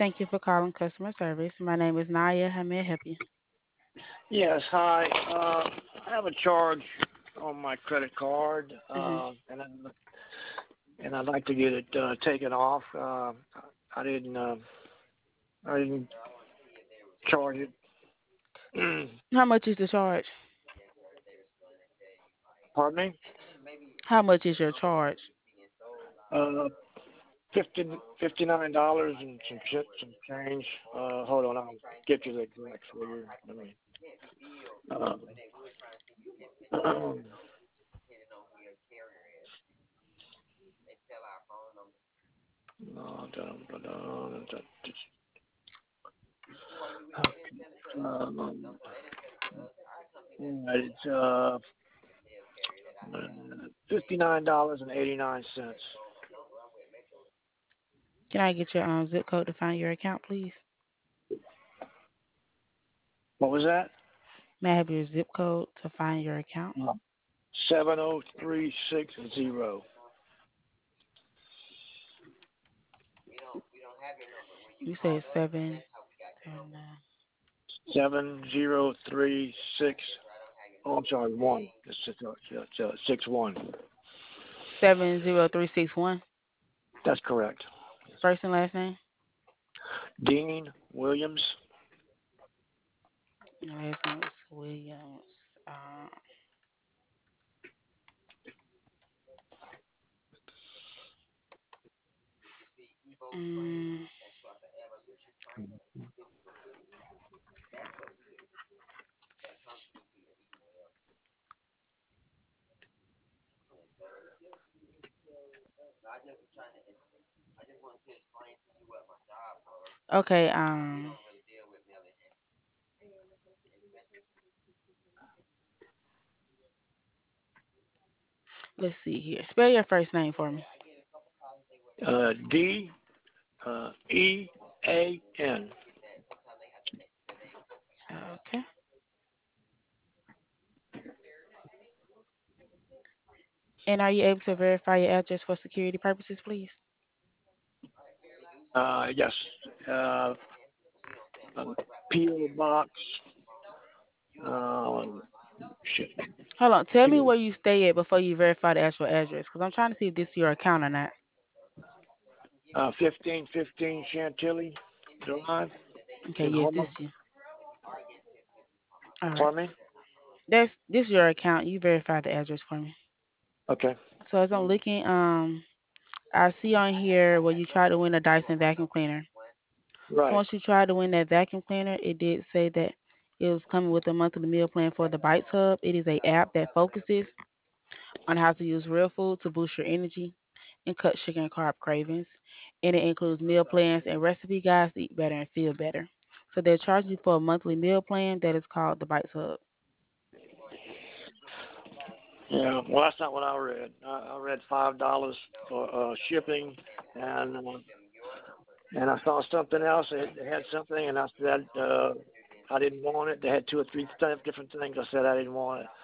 Thank you for calling customer service. My name is Naya. How may I help you? Yes, hi. I have a charge on my credit card, hmm and I'd like to get it taken off. I didn't, I didn't charge it. How much is the charge? Pardon me. How much is your charge? Uh, $59 and some change. Hold on, I'll get you the exact figure. Let me. Uh, it's $59.89. Can I get your zip code to find your account, please? What was that? May I have your zip code to find your account? 70360. You said 709. 7036. Oh, I'm sorry, one. It's 61. 70361. That's correct. First and last name? Dean Williams. Last name is Williams. Uh, mm, okay. Let's see here. Spell your first name for me. Dean. Okay. And are you able to verify your address for security purposes, please? Yes. Uh, uh, P.O. Box. Uh, shit. Hold on. Tell me P.O. where you stay at before you verify the actual address, because I'm trying to see if this is your account or not. 1515 Chantilly Drive Okay, in yes, Homer. this is you. All right. Pardon me? This is your account. You verify the address for me. Okay. So as I'm looking, I see on here where you tried to win a Dyson vacuum cleaner. So Right. once you tried to win that vacuum cleaner, it did say that it was coming with a monthly meal plan for the Bites Hub. It is a app that focuses on how to use real food to boost your energy and cut sugar and carb cravings. And it includes meal plans and recipe guides to eat better and feel better. So they're charging you for a monthly meal plan that is called the Bites Hub. Yeah. Well, that's not what I read. I read $5 for shipping, and I saw something else. It had something, and I said I didn't want it. They had two or three different things. I said I didn't want it.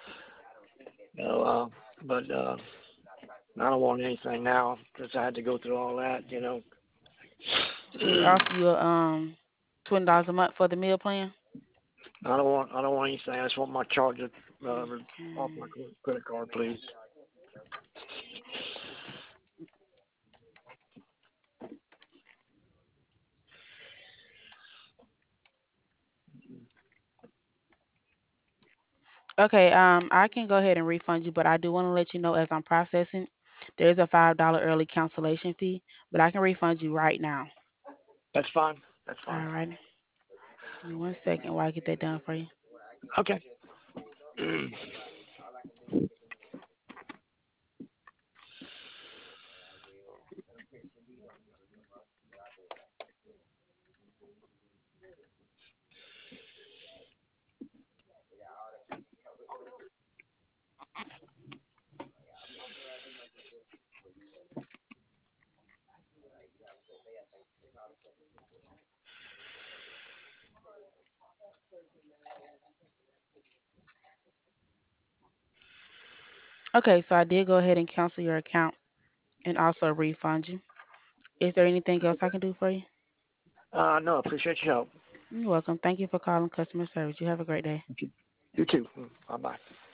But I don't want anything now because I had to go through all that. So they offer you a $20 a month for the meal plan. I don't want anything. I just want my charger off my Okay. credit card, please. Okay, I can go ahead and refund you, but I do want to let you know as I'm processing, there is a $5 early cancellation fee, but I can refund you right now. That's fine. That's All fine. right. Give me 1 second while I get that done for you. Okay. Okay, so I did go ahead and cancel your account and also refund you. Is there anything else I can do for you? No, appreciate your help. You're welcome. Thank you for calling customer service. You have a great day. You too. Bye bye.